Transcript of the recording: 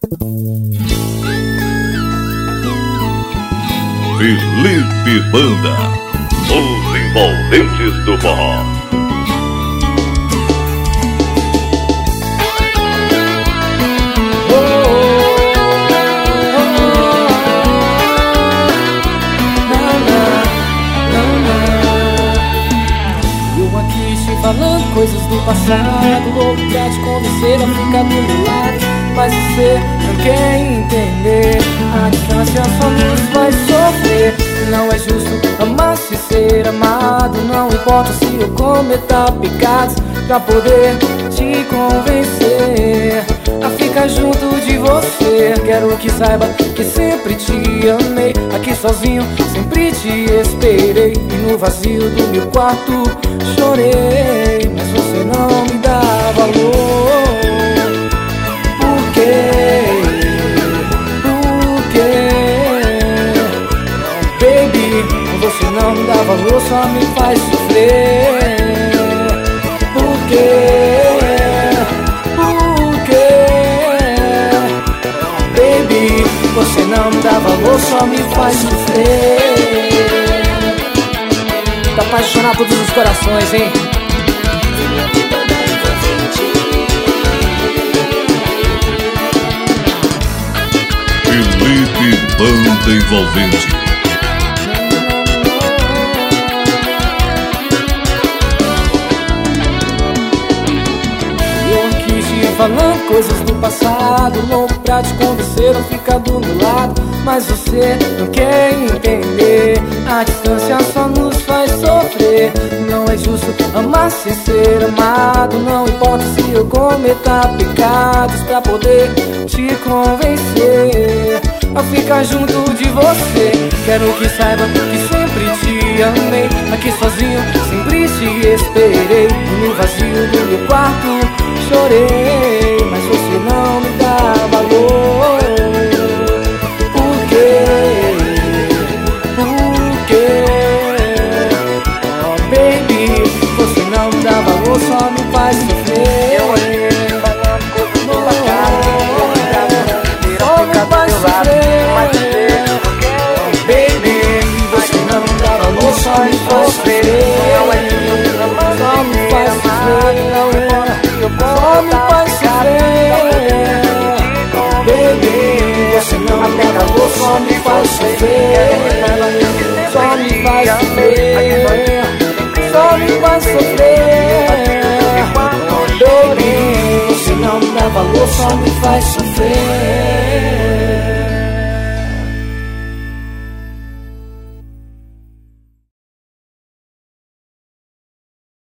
Felipe Banda, os envolventes do forró. Eu aqui te falando coisas do passado, louco pra te convencer a ficar do meu lado, mas você não quer entender. A distância só nos faz sofrer. Não é justo amar sem ser amado. Não importa se eu cometa pecados pra poder te convencer a ficar junto de você. Quero que saiba que sempre te amei. Aqui sozinho sempre te esperei, e no vazio do meu quarto chorei, mas você não me dá valor. Por quê? Baby, você não me dá valor, só me faz sofrer. Por quê? Baby, você não me dá valor, só me faz sofrer. Pra apaixonar todos os corações, hein? Felipe Banda Envolvente. Falando coisas do passado, louco pra te convencer a ficar do meu lado, mas você não quer entender. A distância só nos faz sofrer. Não é justo amar sem ser amado. Não importa se eu cometa pecados pra poder te convencer a ficar junto de você. Quero que saiba que sempre te amei. Aqui sozinho sempre te esperei, e no vazio do meu quarto chorei, mas você não me dá valor. Por quê? Oh baby, você não me dá valor, só me faz sofrer. Eu olhei falando coisas no bacana, só me faz sofrer. Oh baby, você não me dá valor, só me faz sofrer. Só me faz sofrer. Só me faz sofrer. Baby, você não me dá valor, só me faz sofrer. Só me faz sofrer. Só me faz sofrer. Baby, você não me dá valor, só me faz sofrer.